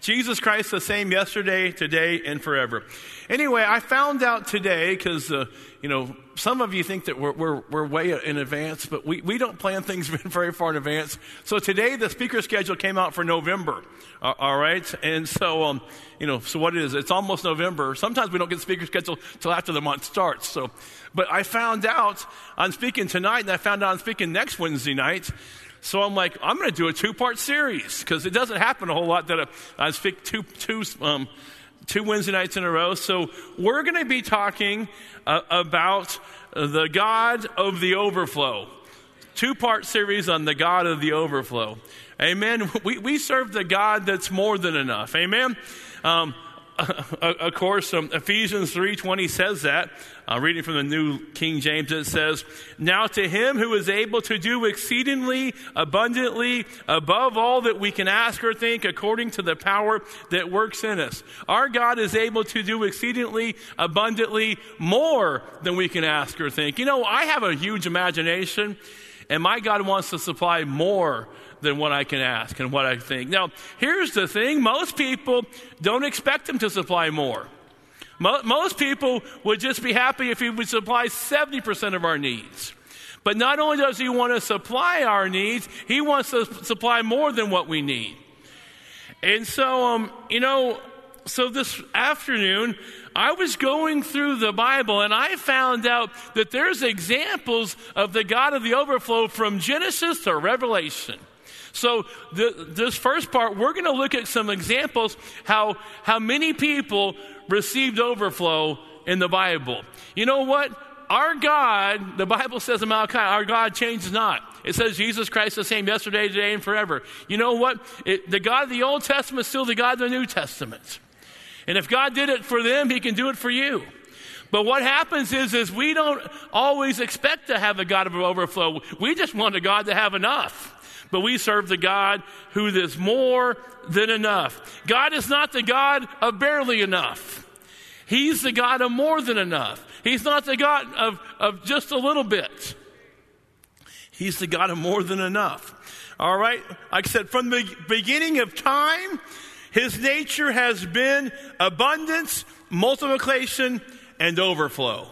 Jesus Christ the same yesterday, today, and forever. Anyway, I found out today, because, some of you think that we're way in advance, but we don't plan things very far in advance. So today the speaker schedule came out for November, all right? And so, so what it is, it's almost November. Sometimes we don't get the speaker schedule till after the month starts. But I found out I'm speaking tonight, and I found out I'm speaking next Wednesday night. So I'm like, I'm going to do a 2-part series, because it doesn't happen a whole lot that I speak two Wednesday nights in a row. So we're going to be talking about the God of the overflow. 2-part series on the God of the overflow. Amen. We serve the God that's more than enough. Amen. Of course, Ephesians 3:20 says that. Reading from the New King James, it says, "Now to him who is able to do exceedingly abundantly above all that we can ask or think, according to the power that works in us." Our God is able to do exceedingly abundantly more than we can ask or think. I have a huge imagination, and my God wants to supply more than what I can ask and what I think. Now, here's the thing. Most people don't expect him to supply more. Most people would just be happy if he would supply 70% of our needs. But not only does he want to supply our needs, he wants to supply more than what we need. And so, so this afternoon, I was going through the Bible, and I found out that there's examples of the God of the overflow from Genesis to Revelation. So this first part, we're going to look at some examples how many people received overflow in the Bible. You know what? Our God, the Bible says in Malachi, our God changes not. It says Jesus Christ the same yesterday, today, and forever. You know what? The God of the Old Testament is still the God of the New Testament. And if God did it for them, he can do it for you. But what happens is we don't always expect to have a God of overflow. We just want a God to have enough. But we serve the God who is more than enough. God is not the God of barely enough. He's the God of more than enough. He's not the God of just a little bit. He's the God of more than enough. All right? Like I said, from the beginning of time, his nature has been abundance, multiplication, and overflow.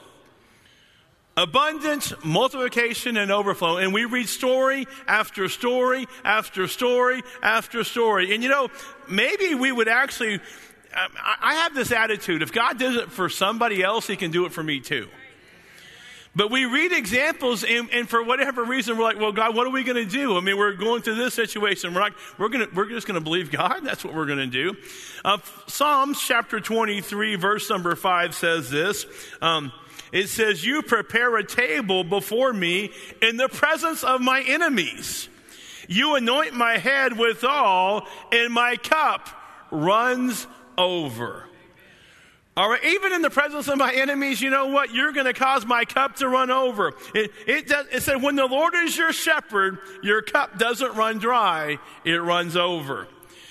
Abundance, multiplication, and overflow. And we read story after story after story after story. And maybe we would actually, I have this attitude, if God does it for somebody else, he can do it for me too. But we read examples, and for whatever reason, we're like, well, God, what are we going to do? I mean, we're going through this situation. We're just going to believe God. That's what we're going to do. Psalms chapter 23, verse number 5 says this. It says, "You prepare a table before me in the presence of my enemies. You anoint my head with oil, and my cup runs over." All right, even in the presence of my enemies, you know what? You're going to cause my cup to run over. It said, when the Lord is your shepherd, your cup doesn't run dry, it runs over.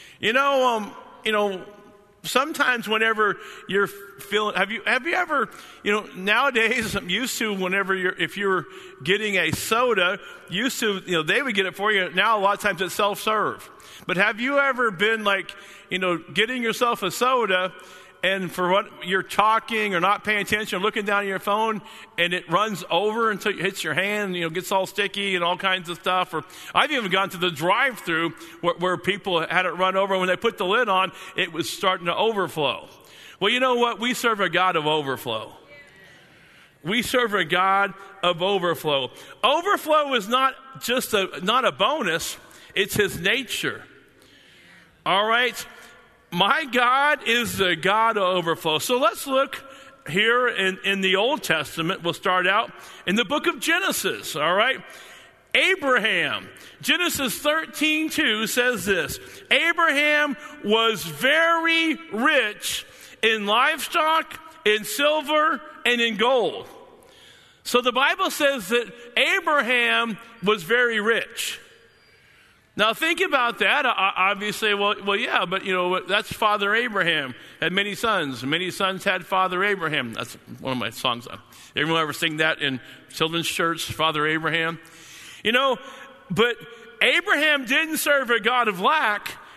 Sometimes whenever you're feeling, have you ever, nowadays I'm used to if you're getting a soda, used to, they would get it for you. Now a lot of times it's self-serve. But have you ever been getting yourself a soda, and for what you're talking or not paying attention, or looking down at your phone, and it runs over until it hits your hand, gets all sticky and all kinds of stuff. Or I've even gone to the drive-through where people had it run over. When they put the lid on, it was starting to overflow. Well, you know what? We serve a God of overflow. We serve a God of overflow. Overflow is not just not a bonus, it's his nature. All right? My God is the God of overflow. So let's look here in the Old Testament. We'll start out in the book of Genesis, all right? Abraham. Genesis 13:2 says this. Abraham was very rich in livestock, in silver, and in gold. So the Bible says that Abraham was very rich. Now think about that. Obviously, well, yeah, but that's Father Abraham had many sons. Many sons had Father Abraham. That's one of my songs. Everyone ever sing that in children's church, Father Abraham? But Abraham didn't serve a God of lack.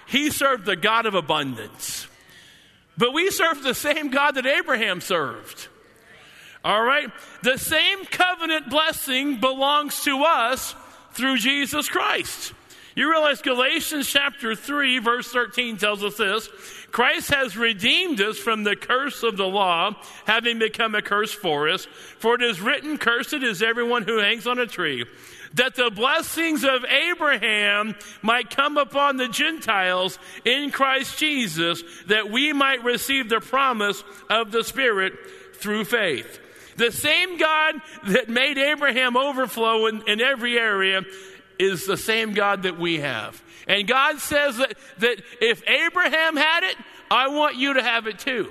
He served the God of abundance. But we serve the same God that Abraham served. All right? The same covenant blessing belongs to us through Jesus Christ. You realize Galatians chapter 3, verse 13 tells us this: Christ has redeemed us from the curse of the law, having become a curse for us. For it is written, cursed is everyone who hangs on a tree, that the blessings of Abraham might come upon the Gentiles in Christ Jesus, that we might receive the promise of the Spirit through faith. The same God that made Abraham overflow in every area is the same God that we have. And God says that if Abraham had it, I want you to have it too.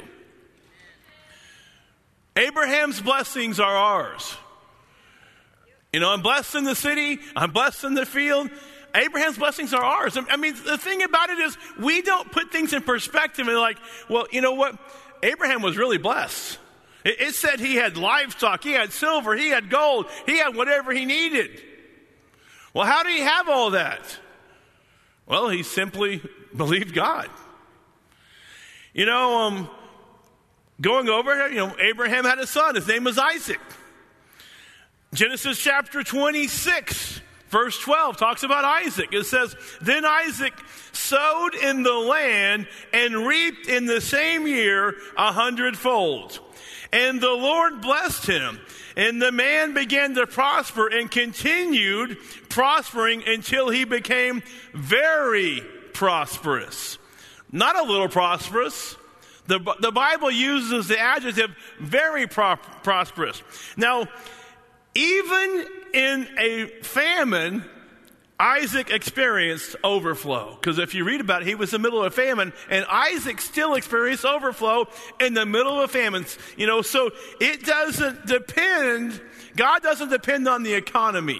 Abraham's blessings are ours. You know, I'm blessed in the city, I'm blessed in the field. Abraham's blessings are ours. I mean, the thing about it is we don't put things in perspective and like, well, you know what? Abraham was really blessed. It said he had livestock, he had silver, he had gold, he had whatever he needed. Well, how did he have all that? Well, he simply believed God. You know, going over here, you know, Abraham had a son. His name was Isaac. Genesis chapter 26, verse 12 talks about Isaac. It says, then Isaac sowed in the land and reaped in the same year 100-fold. And the Lord blessed him. And the man began to prosper and continued prospering until he became very prosperous. Not a little prosperous. The Bible uses the adjective very prosperous. Now, even in a famine, Isaac experienced overflow. Because if you read about it, he was in the middle of a famine, and Isaac still experienced overflow in the middle of a famine. You know, so it doesn't depend, God doesn't depend on the economy.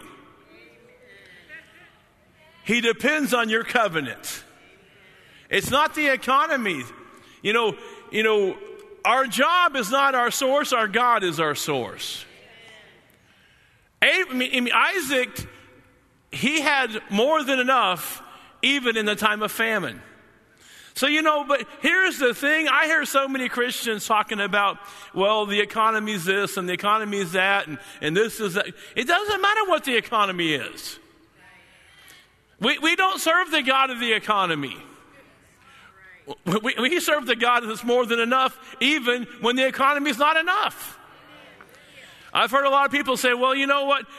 He depends on your covenant. It's not the economy. You know, our job is not our source, our God is our source. Isaac, he had more than enough even in the time of famine. So, you know, but here's the thing. I hear so many Christians talking about, well, the economy's this and the economy's that and this is that. It doesn't matter what the economy is. We don't serve the God of the economy. We serve the God that's more than enough even when the economy's not enough. I've heard a lot of people say, well, you know what,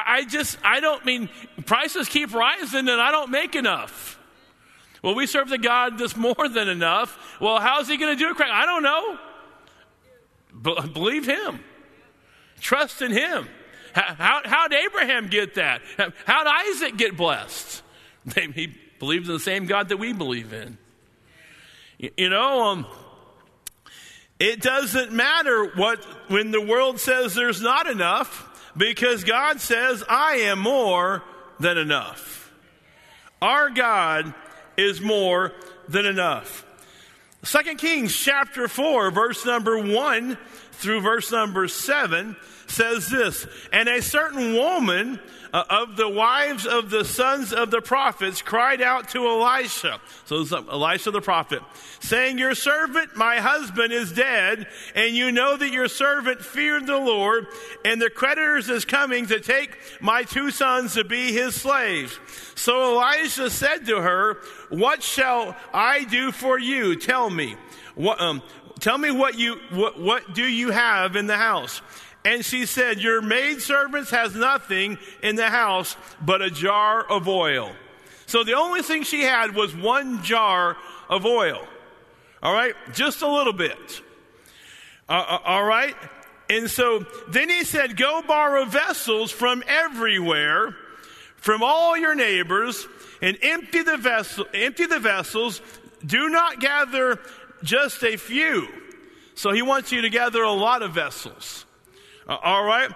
prices keep rising and I don't make enough. Well, we serve the God that's more than enough. Well, how's he going to do it? I don't know. Believe him. Trust in him. How'd Abraham get that? How'd Isaac get blessed? He believed in the same God that we believe in. You know, it doesn't matter when the world says there's not enough, because God says, I am more than enough. Our God is more than enough. 2 Kings chapter 4, verse number 1 through verse number 7 says this: and a certain woman of the wives of the sons of the prophets cried out to Elisha, so it's Elisha the prophet, saying, your servant, my husband, is dead, and you know that your servant feared the Lord, and the creditors is coming to take my 2 sons to be his slaves. So Elisha said to her, what shall I do for you? Tell me. Tell me what do you have in the house? And she said, your maidservant has nothing in the house but a jar of oil. So the only thing she had was 1 jar of oil. All right? Just a little bit. All right? And so then he said, go borrow vessels from everywhere, from all your neighbors, and empty the vessels. Do not gather just a few. So he wants you to gather a lot of vessels. All right?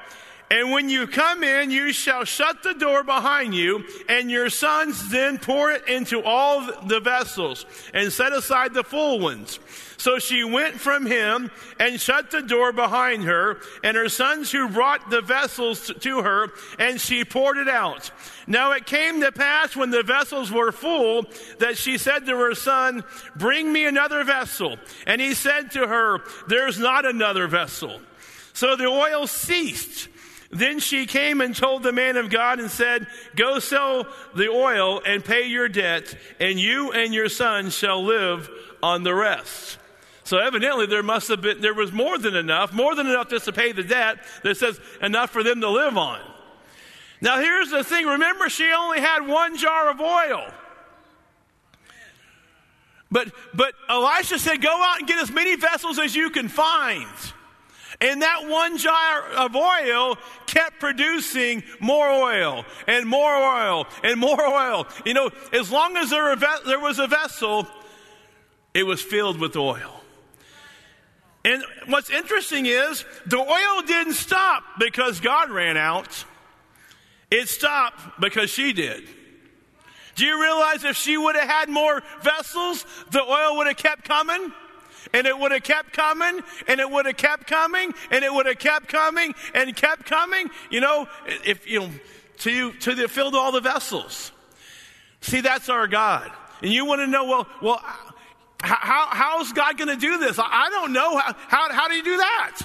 And when you come in, you shall shut the door behind you, and your sons then pour it into all the vessels, and set aside the full ones. So she went from him and shut the door behind her, and her sons who brought the vessels to her, and she poured it out. Now it came to pass when the vessels were full that she said to her son, bring me another vessel. And he said to her, there's not another vessel. So the oil ceased. Then she came and told the man of God and said, go sell the oil and pay your debt, and you and your son shall live on the rest. So evidently there was more than enough just to pay the debt. That says enough for them to live on. Now here's the thing. Remember, she only had one jar of oil. But Elisha said, go out and get as many vessels as you can find. And that one jar of oil kept producing more oil and more oil and more oil. You know, as long as there was a vessel, it was filled with oil. And what's interesting is the oil didn't stop because God ran out. It stopped because she did. Do you realize if she would have had more vessels, the oil would have kept coming? And it would have kept coming, and it would have kept coming, and it would have kept coming, and kept coming. You know, till they filled all the vessels. See, that's our God. And you want to know, well, how is God going to do this? I don't know. How do you do that?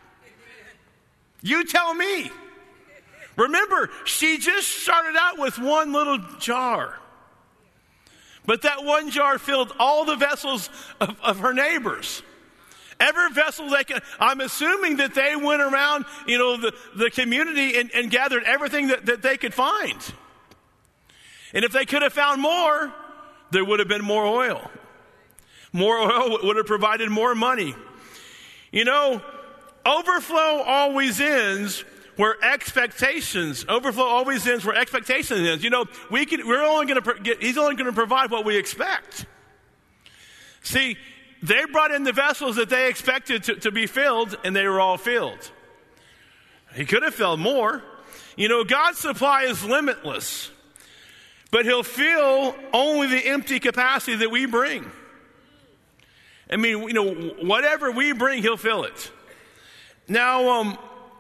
You tell me. Remember, she just started out with one little jar. But that one jar filled all the vessels of her neighbors. Every vessel they could. I'm assuming that they went around, the community and gathered everything that they could find. And if they could have found more, there would have been more oil. More oil would have provided more money. Overflow always ends where expectations ends. He's only going to provide what we expect. See, they brought in the vessels that they expected to be filled, and they were all filled. He could have filled more. God's supply is limitless, but he'll fill only the empty capacity that we bring. I mean, whatever we bring, he'll fill it. Now,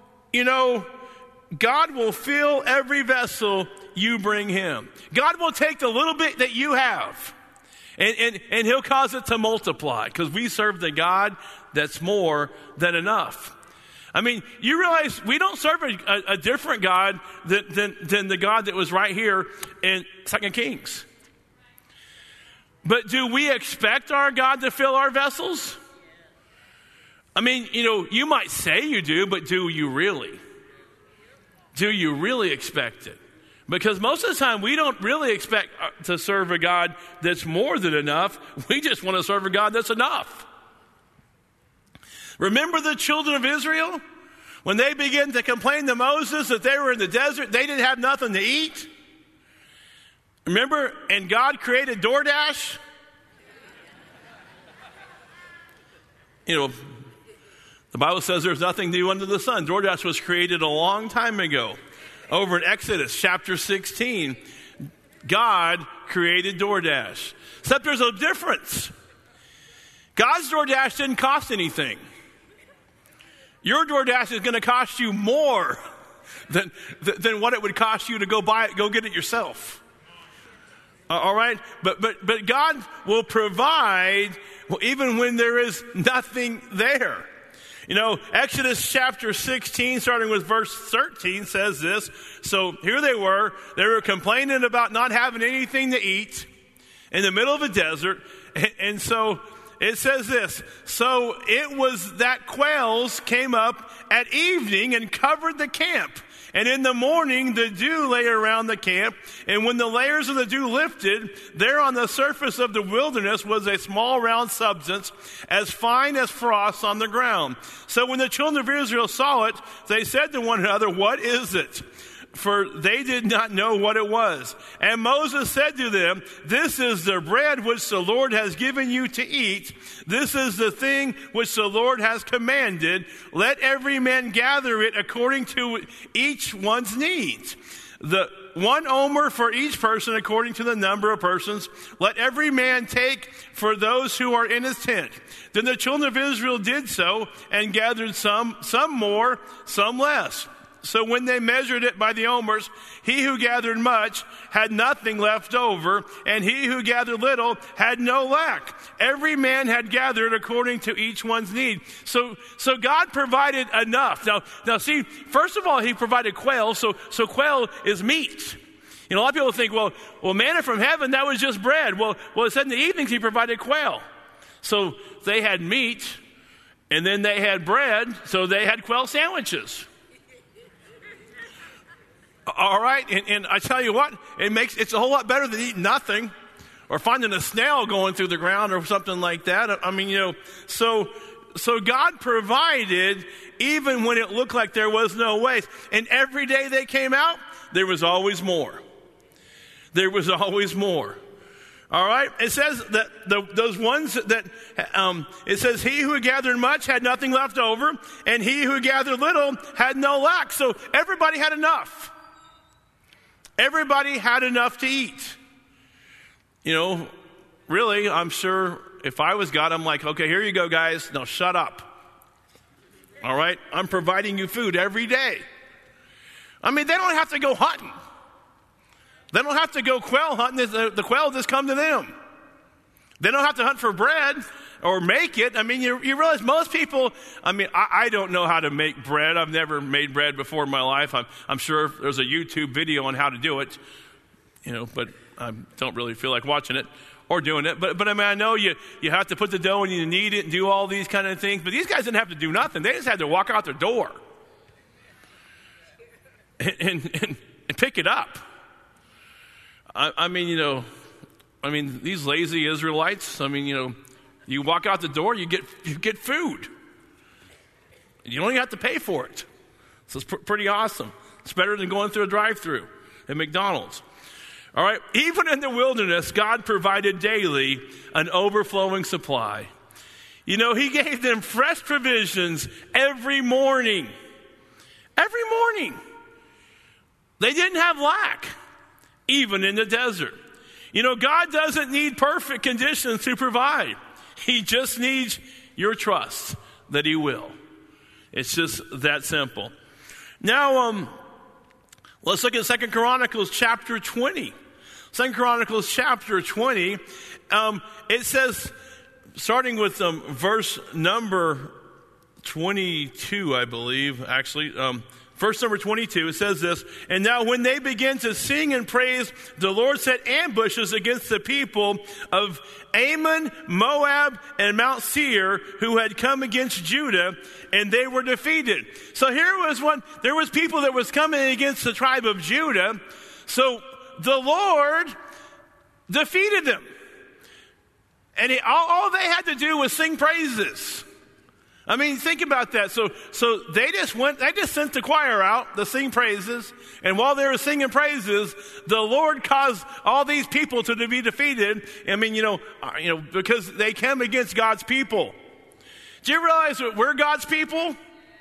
God will fill every vessel you bring him. God will take the little bit that you have, and he'll cause it to multiply, because we serve the God that's more than enough. I mean, you realize we don't serve a different God than the God that was right here in 2 Kings. But do we expect our God to fill our vessels? I mean, you might say you do, but do you really? Do you really expect it? Because most of the time we don't really expect to serve a God that's more than enough. We just want to serve a God that's enough. Remember the children of Israel? When they began to complain to Moses that they were in the desert, they didn't have nothing to eat. Remember? And God created DoorDash. The Bible says there's nothing new under the sun. DoorDash was created a long time ago. Over in Exodus chapter 16, God created DoorDash. Except there's a difference. God's DoorDash didn't cost anything. Your DoorDash is going to cost you more than what it would cost you to go get it yourself. All right? But God will provide even when there is nothing there. Exodus chapter 16, starting with verse 13, says this. So here they were complaining about not having anything to eat in the middle of a desert. And so it says this. So it was that quails came up at evening and covered the camp. And in the morning, the dew lay around the camp. And when the layers of the dew lifted, there on the surface of the wilderness was a small round substance, as fine as frost on the ground. So when the children of Israel saw it, they said to one another, what is it? for they did not know what it was. And Moses said to them, this is the bread which the Lord has given you to eat. This is the thing which the Lord has commanded. Let every man gather it according to each one's needs. The 1 omer for each person according to the number of persons. Let every man take for those who are in his tent. Then the children of Israel did so and gathered some more, some less. So when they measured it by the omers, he who gathered much had nothing left over, and he who gathered little had no lack. Every man had gathered according to each one's need. So God provided enough. Now see, first of all, he provided quail, so quail is meat. You know, a lot of people think, well, manna from heaven, that was just bread. Well, it said in the evenings he provided quail. So they had meat, and then they had bread, so they had quail sandwiches. All right, and I tell you what, it's a whole lot better than eating nothing or finding a snail going through the ground or something like that. I mean, you know, so God provided even when it looked like there was no way. And every day they came out, there was always more. There was always more. All right, it says that those ones that, it says, he who gathered much had nothing left over, and he who gathered little had no lack. So everybody had enough. Everybody had enough to eat. You know, really, I'm sure if I was God, I'm like, okay, here you go, guys. Now shut up. All right? I'm providing you food every day. I mean, they don't have to go hunting. They don't have to go quail hunting. The quail just come to them. They don't have to hunt for bread or make it. I mean, you realize most people, I mean, I don't know how to make bread. I've never made bread before in my life. I'm sure there's a YouTube video on how to do it, you know, but I don't really feel like watching it or doing it. But I mean, I know you have to put the dough and you knead it and do all these kind of things. But these guys didn't have to do nothing. They just had to walk out their door and pick it up. I mean, you know, these lazy Israelites, I mean, you know, you walk out the door, you get food. You don't even have to pay for it. So it's pretty awesome. It's better than going through a drive-thru at McDonald's. All right, even in the wilderness, God provided daily an overflowing supply. You know, he gave them fresh provisions every morning. Every morning. They didn't have lack, even in the desert. You know, God doesn't need perfect conditions to provide. He just needs your trust that he will. It's just that simple. Now, let's look at 2 Chronicles chapter 20. 2 Chronicles chapter 20, it says, starting with verse number 22, I believe, actually, verse number 22, it says this, and now when they began to sing and praise, the Lord set ambushes against the people of Ammon, Moab, and Mount Seir, who had come against Judah, and they were defeated. So there was people that was coming against the tribe of Judah, so the Lord defeated them. And all they had to do was sing praises. I mean, think about that. So they just sent the choir out to sing praises. And while they were singing praises, the Lord caused all these people to be defeated. I mean, you know, because they came against God's people. Do you realize that we're God's people?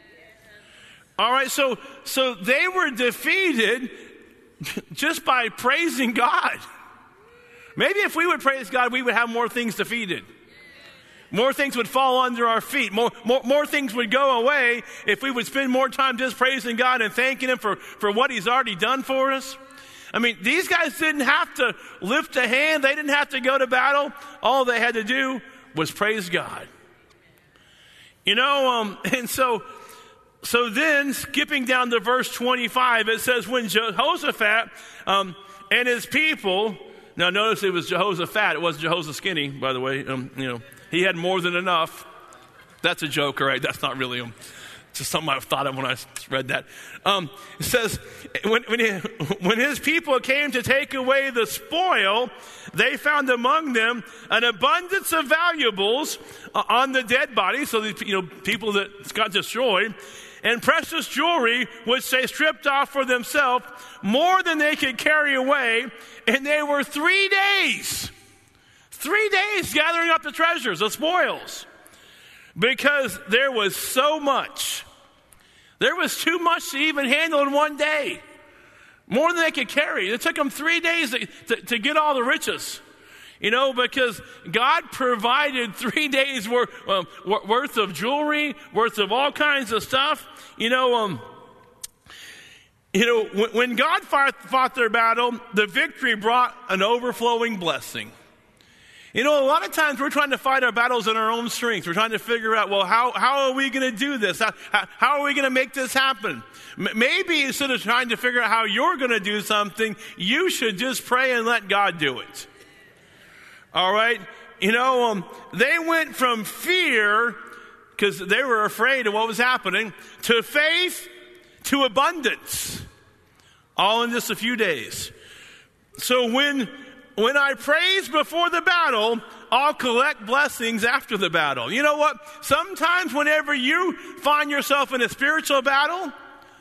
All right. So they were defeated just by praising God. Maybe if we would praise God, we would have more things defeated. More things would fall under our feet. More things would go away if we would spend more time just praising God and thanking him for what he's already done for us. I mean, these guys didn't have to lift a hand. They didn't have to go to battle. All they had to do was praise God. You know, and so then skipping down to verse 25, it says, when Jehoshaphat and his people, now notice it was Jehoshaphat, it wasn't Jehoshaphat Skinny, by the way, you know. He had more than enough. That's a joke, all right? That's not really him. It's just something I thought of when I read that. It says, when his people came to take away the spoil, they found among them an abundance of valuables on the dead bodies, so these people that got destroyed, and precious jewelry, which they stripped off for themselves, more than they could carry away. And they were 3 days gathering up the treasures, the spoils, because there was so much. There was too much to even handle in one day. More than they could carry. It took them 3 days to get all the riches. Because God provided 3 days worth of jewelry, worth of all kinds of stuff. When God fought their battle, the victory brought an overflowing blessing. A lot of times we're trying to fight our battles in our own strength. We're trying to figure out, well, how are we going to do this? How are we going to make this happen? Maybe instead of trying to figure out how you're going to do something, you should just pray and let God do it. All right? They went from fear, because they were afraid of what was happening, to faith, to abundance, all in just a few days. So when I praise before the battle, I'll collect blessings after the battle. You know what? Sometimes whenever you find yourself in a spiritual battle,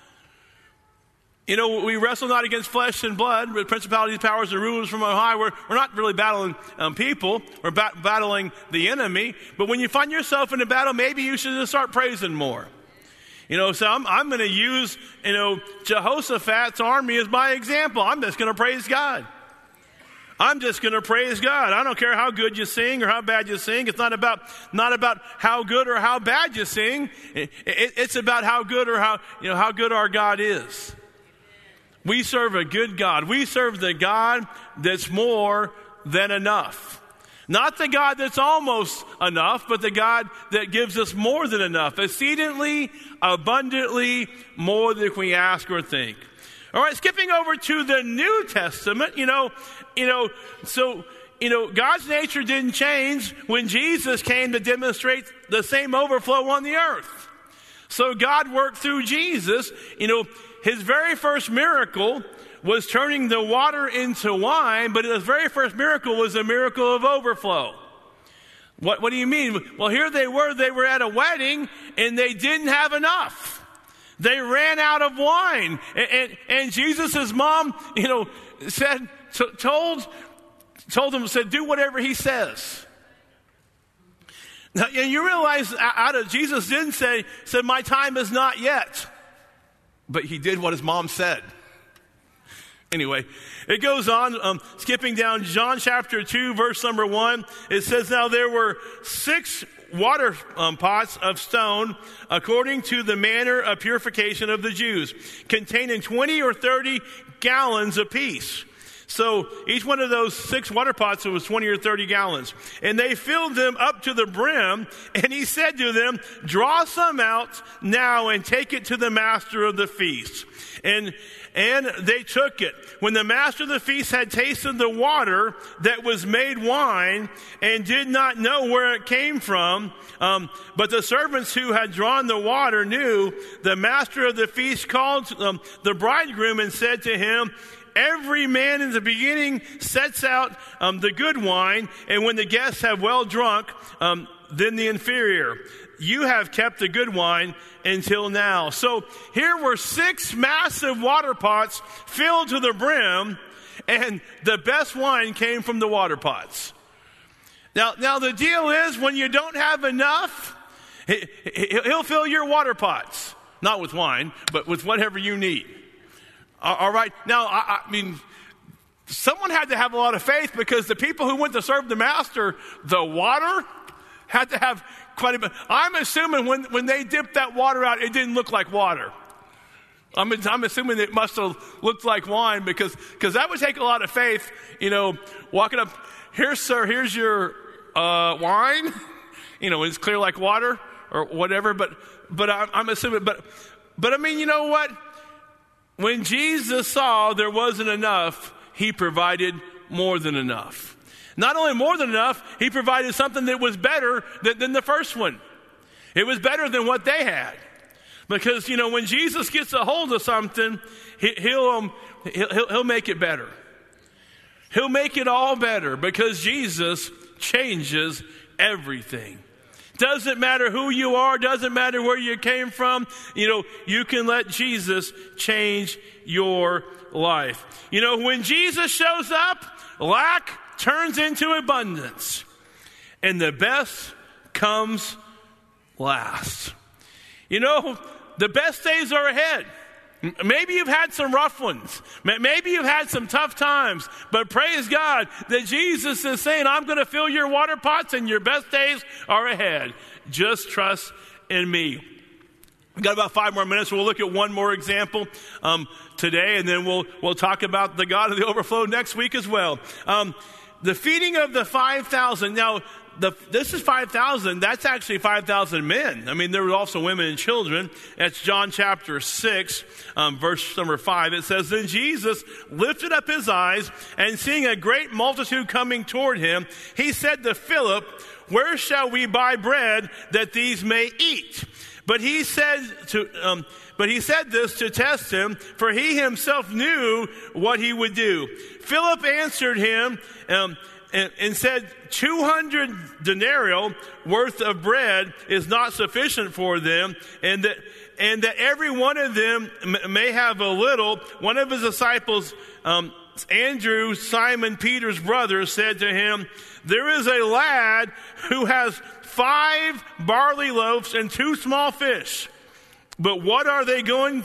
we wrestle not against flesh and blood, but principalities, powers, and rulers from on high. We're not really battling people. We're battling the enemy. But when you find yourself in a battle, maybe you should just start praising more. So I'm going to use, Jehoshaphat's army as my example. I'm just going to praise God. I'm just going to praise God. I don't care how good you sing or how bad you sing. It's not about how good or how bad you sing. It's about how good or how good our God is. We serve a good God. We serve the God that's more than enough. Not the God that's almost enough, but the God that gives us more than enough. Exceedingly, abundantly, more than we ask or think. All right, skipping over to the New Testament, God's nature didn't change when Jesus came to demonstrate the same overflow on the earth. So God worked through Jesus. His very first miracle was turning the water into wine, but his very first miracle was a miracle of overflow. What do you mean? Well, here they were at a wedding, and they didn't have enough. They ran out of wine. And Jesus' mom, told them, do whatever he says. Now, you realize Jesus didn't say, my time is not yet. But he did what his mom said. Anyway, it goes on, skipping down John chapter 2, verse number 1. It says, now there were 6 water pots of stone, according to the manner of purification of the Jews, containing 20 or 30 gallons apiece. So each one of those 6 water pots was 20 or 30 gallons. And they filled them up to the brim. And he said to them, draw some out now and take it to the master of the feast. And they took it. When the master of the feast had tasted the water that was made wine and did not know where it came from, but the servants who had drawn the water knew, the master of the feast called the bridegroom and said to him, every man in the beginning sets out the good wine, and when the guests have well drunk, then the inferior. You have kept the good wine until now. So here were 6 massive water pots filled to the brim, and the best wine came from the water pots. Now the deal is, when you don't have enough, he'll fill your water pots. Not with wine, but with whatever you need. All right. Now, I mean, someone had to have a lot of faith, because the people who went to serve the master, the water, had to have quite a bit. I'm assuming when they dipped that water out, it didn't look like water. I'm assuming it must have looked like wine, because that would take a lot of faith, walking up, here, sir, here's your wine. It's clear like water or whatever, but I'm assuming, but I mean, you know what? When Jesus saw there wasn't enough, he provided more than enough. Not only more than enough, he provided something that was better than the first one. It was better than what they had. Because, when Jesus gets a hold of something, he'll make it better. He'll make it all better, because Jesus changes everything. Doesn't matter who you are, doesn't matter where you came from. You can let Jesus change your life. When Jesus shows up, lack turns into abundance. And the best comes last. The best days are ahead. Maybe you've had some rough ones. Maybe you've had some tough times. But praise God that Jesus is saying, I'm going to fill your water pots and your best days are ahead. Just trust in me. We've got about 5 more minutes. We'll look at one more example today, and then we'll talk about the God of the overflow next week as well. The feeding of the 5,000. Now, this is 5,000. That's actually 5,000 men. I mean, there were also women and children. That's John chapter 6, verse number 5. It says, Then Jesus lifted up his eyes, and seeing a great multitude coming toward him, he said to Philip, Where shall we buy bread that these may eat? But he said this to test him, for he himself knew what he would do. Philip answered him and said, 200 denarii worth of bread is not sufficient for them, and that every one of them may have a little. One of his disciples, Andrew, Simon Peter's brother, said to him, There is a lad who has 5 barley loaves and 2 small fish. But what are they going?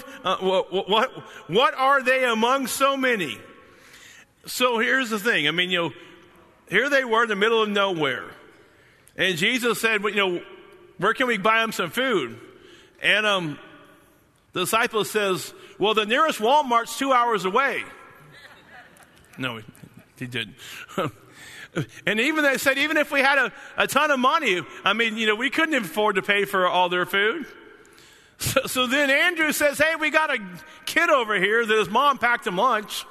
What are they among so many? So here's the thing. I mean, here they were in the middle of nowhere, and Jesus said, where can we buy them some food? And the disciple says, well, the nearest Walmart's 2 hours away. No, he didn't. And even they said, even if we had a ton of money, I mean, we couldn't afford to pay for all their food. So then Andrew says, hey, we got a kid over here that his mom packed him lunch.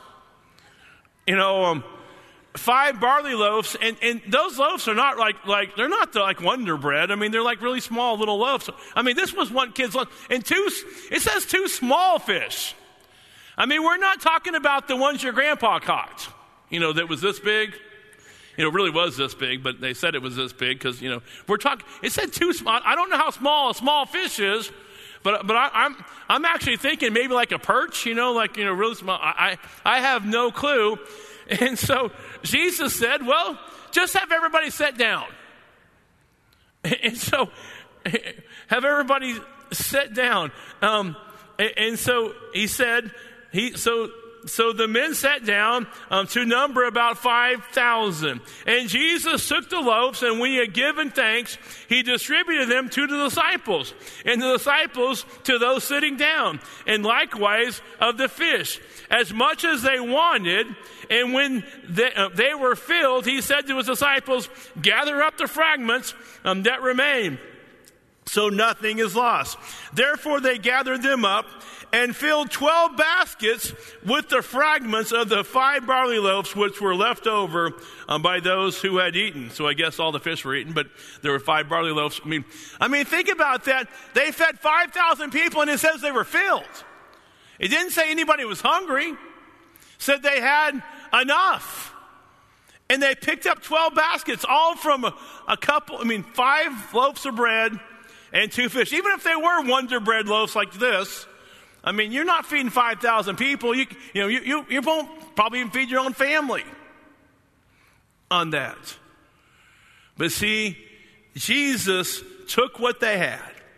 5 barley loaves, and those loaves are not like they're not like Wonder Bread. I mean, they're like really small little loaves. I mean, this was one kid's lunch. And it says 2 small fish. I mean, we're not talking about the ones your grandpa caught, that was this big. It really was this big, but they said it was this big because, we're talking, it said 2 small. I don't know how small a small fish is, but I'm actually thinking maybe like a perch, really small. I have no clue. And so Jesus said, well, just have everybody sit down. And so have everybody sit down. And so he said, so the men sat down to number about 5,000. And Jesus took the loaves, and when he had given thanks, he distributed them to the disciples, and the disciples to those sitting down, and likewise of the fish, as much as they wanted. And when they were filled, he said to his disciples, gather up the fragments that remain, so nothing is lost. Therefore they gathered them up and filled 12 baskets with the fragments of the 5 barley loaves which were left over by those who had eaten. So I guess all the fish were eaten, but there were 5 barley loaves. I mean, think about that. They fed 5,000 people, and it says they were filled. It didn't say anybody was hungry. It said they had enough. And they picked up 12 baskets, all from a couple, 5 loaves of bread and 2 fish. Even if they were Wonder Bread loaves like this, you're not feeding 5,000 people. You won't probably even feed your own family on that. But see, Jesus took what they had.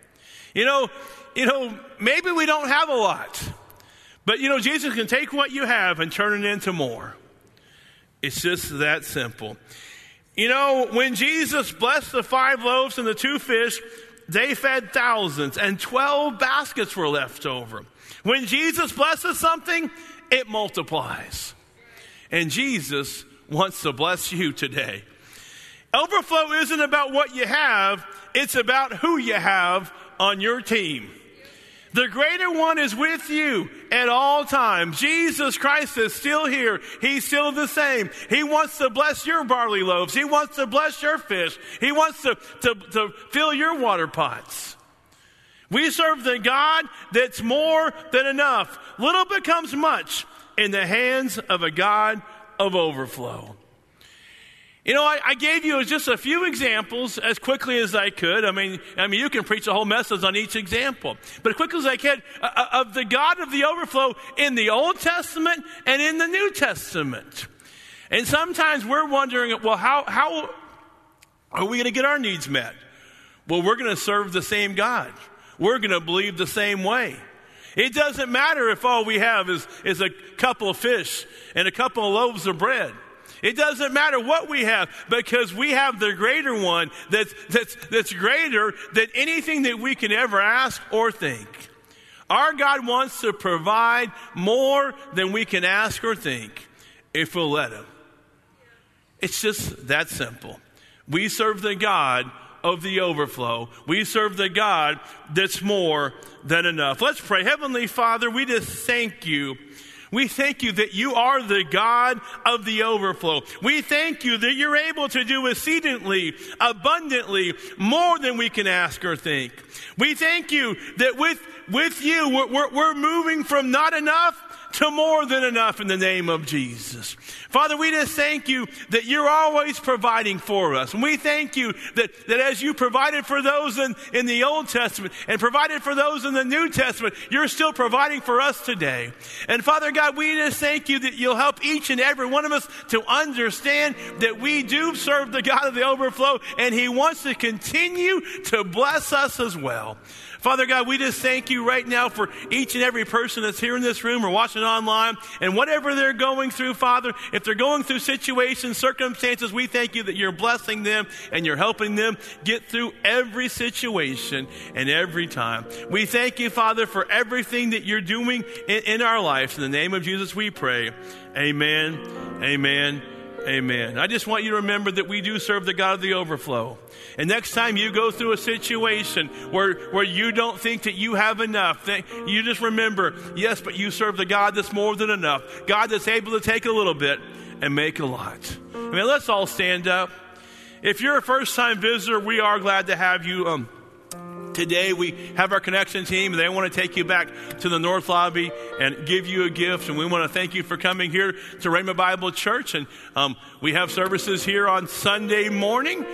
Maybe we don't have a lot, but Jesus can take what you have and turn it into more. It's just that simple. When Jesus blessed the 5 loaves and the 2 fish, they fed thousands, and 12 baskets were left over. When Jesus blesses something, it multiplies. And Jesus wants to bless you today. Overflow isn't about what you have, it's about who you have on your team. The greater one is with you at all times. Jesus Christ is still here. He's still the same. He wants to bless your barley loaves. He wants to bless your fish. He wants to fill your water pots. We serve the God that's more than enough. Little becomes much in the hands of a God of overflow. You know, I gave you just a few examples as quickly as I could. I mean, you can preach a whole message on each example. But as quickly as I can, of the God of the overflow in the Old Testament and in the New Testament. And sometimes we're wondering, well, how are we going to get our needs met? Well, we're going to serve the same God. We're going to believe the same way. It doesn't matter if all we have is a couple of fish and a couple of loaves of bread. It doesn't matter what we have, because we have the greater one that's greater than anything that we can ever ask or think. Our God wants to provide more than we can ask or think if we'll let him. It's just that simple. We serve the God of the overflow. We serve the God that's more than enough. Let's pray. Heavenly Father, we just thank you. We thank you that you are the God of the overflow. We thank you that you're able to do exceedingly, abundantly, more than we can ask or think. We thank you that with you, we're moving from not enough to more than enough in the name of Jesus. Father, we just thank you that you're always providing for us. And we thank you that as you provided for those in the Old Testament and provided for those in the New Testament, you're still providing for us today. And Father God, we just thank you that you'll help each and every one of us to understand that we do serve the God of the overflow, and he wants to continue to bless us as well. Father God, we just thank you right now for each and every person that's here in this room or watching online, and whatever they're going through, Father, if they're going through situations, circumstances, we thank you that you're blessing them and you're helping them get through every situation and every time. We thank you, Father, for everything that you're doing in our lives. In the name of Jesus, we pray. Amen, amen, amen. I just want you to remember that we do serve the God of the overflow. And next time you go through a situation where you don't think that you have enough, you just remember, yes, but you serve the God that's more than enough. God that's able to take a little bit and make a lot. I mean, let's all stand up. If you're a first-time visitor, we are glad to have you. Today we have our connection team, and they want to take you back to the North Lobby and give you a gift. And we want to thank you for coming here to Rhema Bible Church. And we have services here on Sunday morning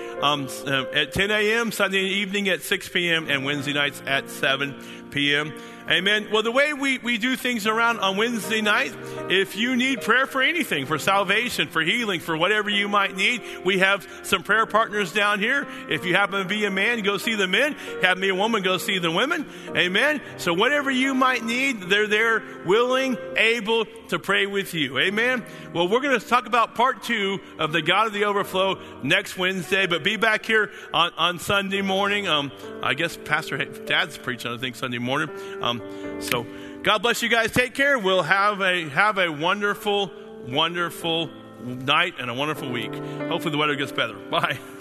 at 10 a.m., Sunday evening at 6 p.m., and Wednesday nights at 7 p.m. Amen. Well, the way we do things around on Wednesday night, if you need prayer for anything, for salvation, for healing, for whatever you might need, we have some prayer partners down here. If you happen to be a man, go see the men. Have me a woman, go see the women. Amen. So whatever you might need, they're there, willing, able to pray with you. Amen. Well, we're going to talk about part 2 of the God of the Overflow next Wednesday, but be back here on Sunday morning. I guess Pastor Dad's preaching, I think, Sunday morning. So God bless you guys. Take care. We'll have a wonderful, wonderful night and a wonderful week. Hopefully the weather gets better. Bye.